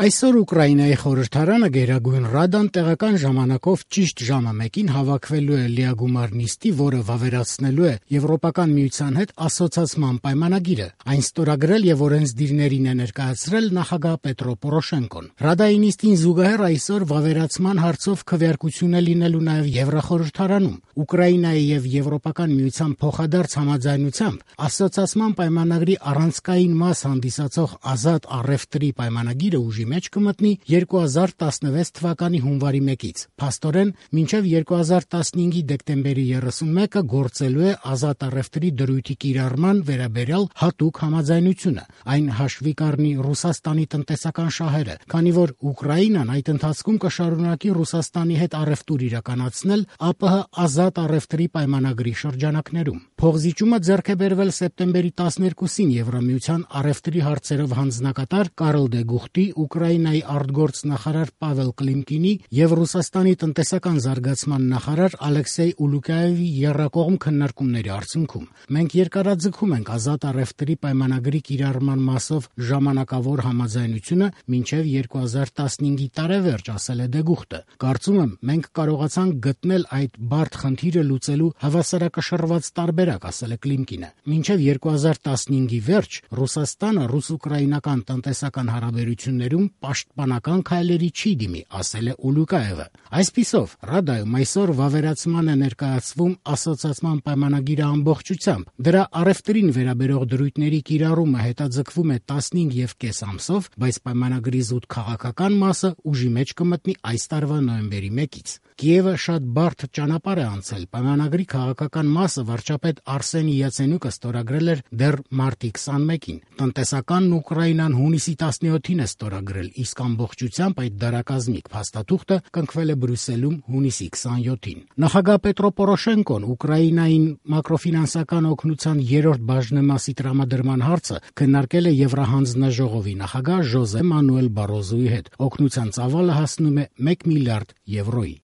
Այսօր Ուկրաինայի խորհրդարանը Գերագույն Ռադան տեղական ժամանակով ճիշտ ժամը 1-ին հավաքվելու է լիագումար նիստի, որը վավերացնելու է Եվրոպական միության հետ ասոցիացման պայմանագիրը։ Այն ստորագրել եւ օրենսդիրներին է ներկայացրել նախագահ Պետրո Պորոշենկոն։ Ռադայի նիստին զուգահեռ այսօր վավերացման հարցով քվեարկություն է լինելու նաեւ Եվրախորհրդարանում։ Ուկրաինայի եւ Եվրոպական միության փոխադարձ համաձայնությամբ ասոցիացման պայմանագրի առանցքային մաս հանդիսացող ազատ առևտրի պայմանագիրը ուժի մեջ կմտնի 2016 թվականի հունվարի 1-ից։ Փաստորեն, մինչև 2015-ի դեկտեմբերի 31-ը գործելու է ազատ առևտրի դրույթի կիրառման վերաբերյալ հատուկ համաձայնությունը։ Այն հաշվի կառնի Ռուսաստանի տնտեսական շահերը, քանի որ Ուկրաինան այդ ընթացքում կշարունակի Ռուսաստանի հետ առևտուր իրականացնել ԱՊՀ ազատ առևտրի պայմանագրի շրջանակներում։ Փողզիջումը ձեռք է բերվել սեպտեմբերի 12-ին Եվրամիության առևտրի հարցերով հանձնակատար Կարլ դե Գուխտի, Ուկրաինայի արտգործնախարար Պավել Կլիմկինի եւ Ռուսաստանի տնտեսական զարգացման նախարար Ալեքսեյ Ուլուկաևի եռակողմ քննարկումների արդյունքում։ Մենք երկարաձգում ենք ազատ առևտրի պայմանագրի կիրառման մասով ժամանակավոր համաձայնությունը մինչև 2015-ի տարեվերջ, ասել է դե Գուխտը։ Կարծում եմ, մենք կարողացանք գտնել այդ բարդ խնդիրը լուծելու հավասարակշռված տարբերակ, ասել է Կլիմկինը։ Մինչև 2015-ի վերջ Ռուսաստանը ռուս-ուկրաինական տնտեսական հարաբերություններում պաշտպանական քայլերի չի դիմի, ասել է Ուլուկաևը։ Այսպիսով, Ռադայում այսօր վավերացման է ներկայացվում ասոցիացման պայմանագիրը ամբողջությամբ։ Դրա առևտրին վերաբերող դրույթների կիրառումը հետաձգվում է 15.5 ամսով, բայց պայմանագրի զուտ քաղաքական մասը ուժի մեջ կմտնի այս տարվա նոյեմբերի 1-ից։ Կիևը շատ բարդ ճանապարհ է անցել։ Պայմանագրի քաղաքական մասը վարչապետ Արսենի Յացենյուկը ստորագրել էր դեռ մարտի 21-ին։ Տնտեսականն Ուկրաինան հունիսի 17-ին է ստորագրել, իսկ ամբողջությամբ այդ դարակազմիկ փաստաթուղթը կնքվել է Բրյուսելում հունիսի 27-ին։ Նախագահ Պետրո Պորոշենկոն Ուկրաինային մակրոֆինանսական օգնության 3-րդ բաժնեմասի տրամադրման հարցը քննարկել է Եվրահանձնաժողովի նախագահ Ժոզե Մանուել Բարոզոյի հետ։ Օգնության ծավալը հասնում է 1 միլիարդ եվրոյի։